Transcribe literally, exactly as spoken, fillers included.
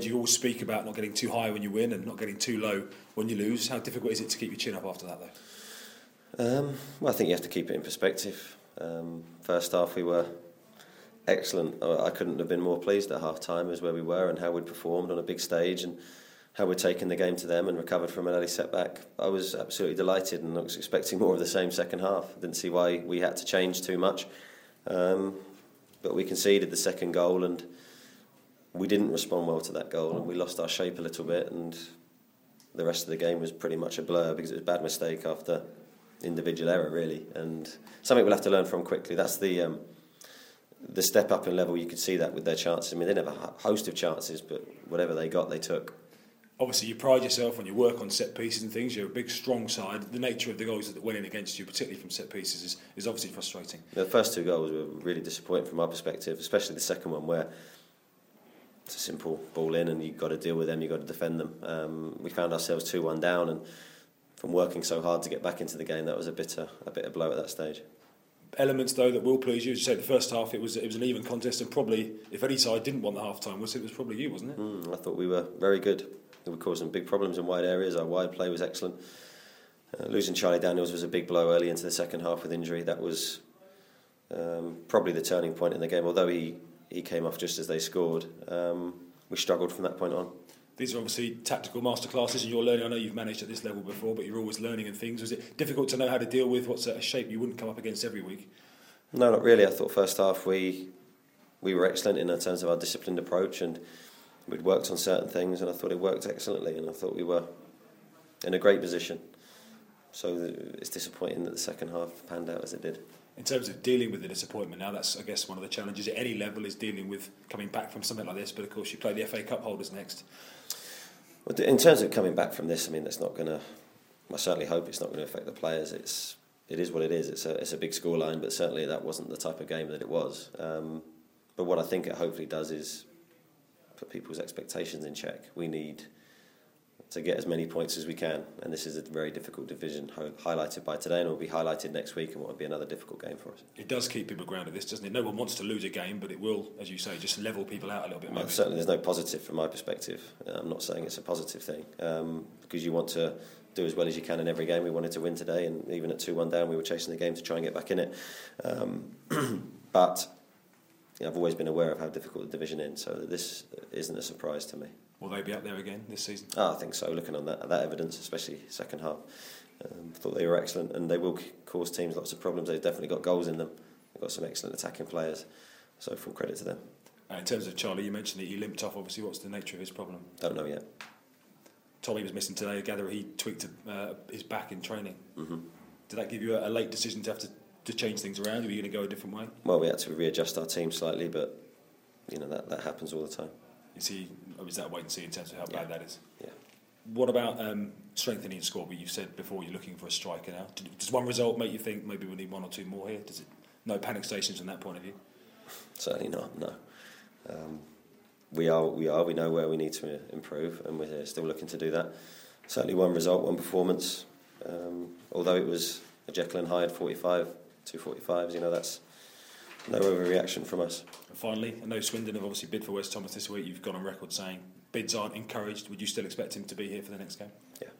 you always speak about not getting too high when you win and not getting too low when you lose. How difficult is it to keep your chin up after that, though? Um, well, I think you have to keep it in perspective. Um, first half we were excellent. I couldn't have been more pleased at half time as where we were and how we'd performed on a big stage and how we'd taken the game to them and recovered from an early setback. I was absolutely delighted and I was expecting more of the same second half. I didn't see why we had to change too much. Um, but we conceded the second goal and we didn't respond well to that goal and we lost our shape a little bit, and the rest of the game was pretty much a blur because it was a bad mistake after individual error, really, and something we'll have to learn from quickly. That's the um, the step up in level. You could see that with their chances. I mean, they didn't have a host of chances, but whatever they got, they took. Obviously, you pride yourself on your work on set pieces and things. You're a big, strong side. The nature of the goals that went in against you, particularly from set pieces, is, is obviously frustrating. The first two goals were really disappointing from our perspective, especially the second one where it's a simple ball in and you've got to deal with them, you've got to defend them. Um, we found ourselves two one down, and from working so hard to get back into the game, that was a bit a, a bit of blow at that stage. Elements, though, that will please you. As you said, the first half it was it was an even contest, and probably if any side didn't want the half time, was it was probably you, wasn't it? Mm, I thought we were very good. We caused some big problems in wide areas. Our wide play was excellent. Uh, losing Charlie Daniels was a big blow early into the second half with injury. That was um, probably the turning point in the game. Although he, he came off just as they scored, um, we struggled from that point on. These are obviously tactical masterclasses, and you're learning. I know you've managed at this level before, but you're always learning and things. Was it difficult to know how to deal with what's a shape you wouldn't come up against every week? No, not really. I thought first half we we were excellent in terms of our disciplined approach, and we'd worked on certain things, and I thought it worked excellently, and I thought we were in a great position. So it's disappointing that the second half panned out as it did. In terms of dealing with the disappointment now, that's, I guess, one of the challenges at any level is dealing with coming back from something like this, but of course you play the F A Cup holders next. Well, in terms of coming back from this, I mean, that's not going to, I certainly hope it's not going to affect the players. It's It is what it is. It's a, it's a big scoreline, but certainly that wasn't the type of game that it was. Um, but what I think it hopefully does is put people's expectations in check. We need to get as many points as we can, and this is a very difficult division highlighted by today, and it will be highlighted next week, and what will be another difficult game for us. It does keep people grounded, this, doesn't it? No one wants to lose a game, but it will, as you say, just level people out a little bit. Well, certainly there's no positive from my perspective. I'm not saying it's a positive thing, um, because you want to do as well as you can in every game. We wanted to win today, and even at two one down, we were chasing the game to try and get back in it. Um, but you know, I've always been aware of how difficult the division is, so this isn't a surprise to me. Will they be up there again this season? Oh, I think so, looking on that that evidence, especially second half. Um, I thought they were excellent, and they will cause teams lots of problems. They've definitely got goals in them. They've got some excellent attacking players, so full credit to them. Uh, in terms of Charlie, you mentioned that he limped off, obviously. What's the nature of his problem? Don't know yet. Tommy was missing today. I gather he tweaked uh, his back in training. Mm-hmm. Did that give you a, a late decision to have to, to change things around? Or were you going to go a different way? Well, we had to readjust our team slightly, but you know that, that happens all the time. Is he? Or is that wait and see in terms of how yeah. bad that is? Yeah. What about um, strengthening the squad? But you've said before you're looking for a striker now. Does one result make you think maybe we need one or two more here? Does it? No panic stations from that point of view. Certainly not. No. Um, we are. We are. We know where we need to improve, and we're still looking to do that. Certainly, one result, one performance. Um, although it was a Jekyll and Hyde forty-five, two forty-fives. You know, that's no overreaction from us. And finally, I know Swindon have obviously bid for Wes Thomas this week. You've gone on record saying bids aren't encouraged. Would you still expect him to be here for the next game? Yeah.